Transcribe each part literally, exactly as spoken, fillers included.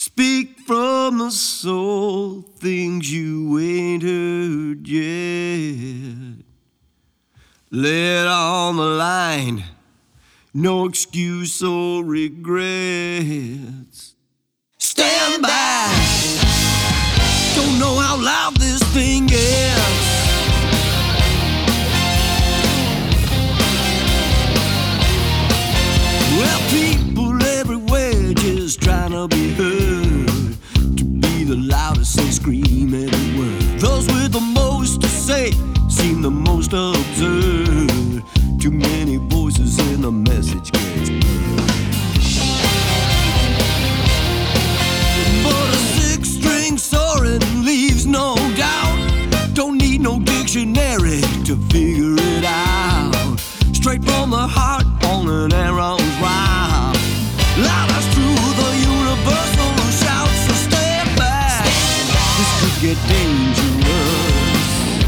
Speak from the soul, things you ain't heard yet. Lay it on the line, no excuse or regrets. Stand by, don't know how loud this thing gets. Well, people everywhere just trying to be heard, to be the loudest they scream every word. Those with the most to say seem the most absurd. Too many voices and the message gets blurred. But a six-string soaring leaves no doubt. Don't need no dictionary to figure it out. Straight from the heart on an arrow's route. Loudest through the universal shout. So stand back, this could get dangerous.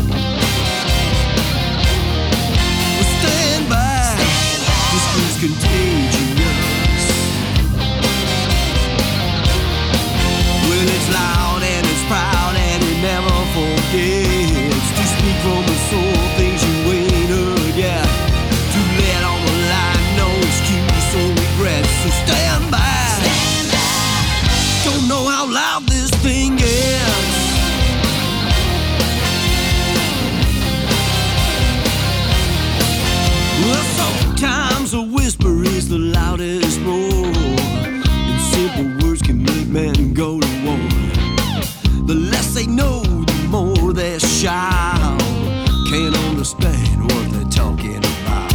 Stand back, this is contagious. Well, it's loud and it's proud and it never forgets to speak from the soul, things you ain't heard yet. To let on the line, no excuse or regret. So stand back, don't know how loud this thing gets. Well, sometimes a whisper is the loudest roar, and simple words can make men go to war. The less they know, the more they shout. Can't understand what they're talking about.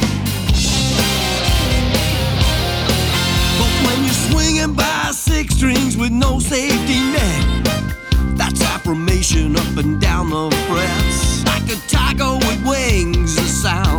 But when you're swinging by six strings with no safety net, that's affirmation up and down the frets. Like a tiger with wings, the sound